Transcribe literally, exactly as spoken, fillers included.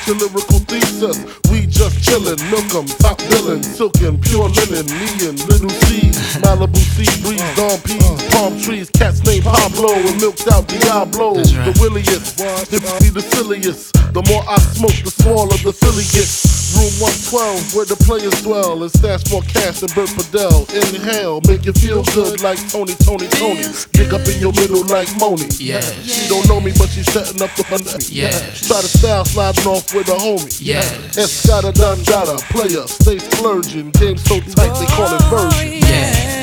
your lyrical thesis. We just chillin', milk 'em, top billin', silkin', pure linen, me and Little C, Malibu sea breeze, dawn peas, palm trees, cats named Pablo and milked out Diablo. That's right. The williest, typically the silliest. The more I smoke, the smaller the silly gets. Room one twelve, where the players dwell, and stash more cash than Bert Fidel. Inhale, make you feel good like Tony, Tony, Tony. Dig up in your middle like Moni. Yeah. She don't know me, but she's setting up the fun. Yeah. Try to style sliding off with a homie. Yeah. Escada Dandada, player, stay splurging. Game so tight they call it version. Yeah.